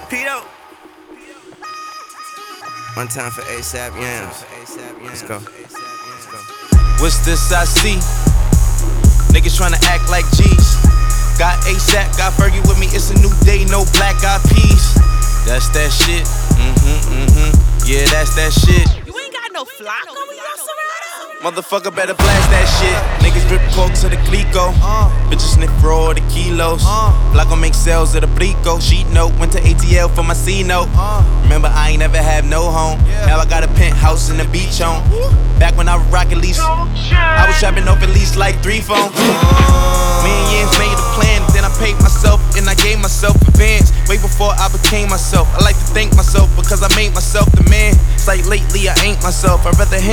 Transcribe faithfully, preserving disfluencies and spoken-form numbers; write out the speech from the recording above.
Pito. One time for ASAP Yams. Let's go. What's this I see? Niggas tryna act like G's. Got ASAP, got Fergie with me. It's a new day, no black eyed peas. That's that shit. Mm-hmm, mm-hmm. Yeah, that's that shit. You ain't got no flock on me, yo, Serrano. Motherfucker better blast that shit. Niggas drip coke to the glico. Uh, Bitches sniff raw the kilos. Uh, Block gon' make sales of the blico. Sheet note, went to A T L for my C note. Uh, Remember, I ain't never had no home. Yeah. Now I got a penthouse in the beach home. Back when I was rockin' lease, I was trapping off at least like three phones. Uh, Me and Yins made a plan, then I paid myself and I gave myself advance. Way before I became myself. I like to thank myself because I made myself the man. It's like lately I ain't myself. I'd rather hang